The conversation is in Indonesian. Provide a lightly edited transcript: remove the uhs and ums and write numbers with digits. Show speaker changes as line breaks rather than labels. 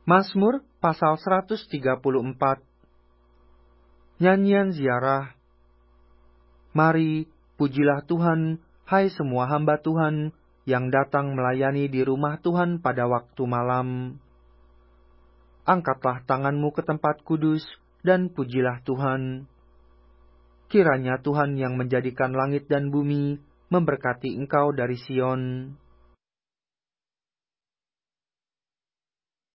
Mazmur pasal 134. Nyanyian ziarah. Mari, pujilah Tuhan, hai semua hamba Tuhan, yang datang melayani di rumah Tuhan pada waktu malam. Angkatlah tanganmu ke tempat kudus, dan pujilah Tuhan. Kiranya Tuhan yang menjadikan langit dan bumi, memberkati engkau dari Sion.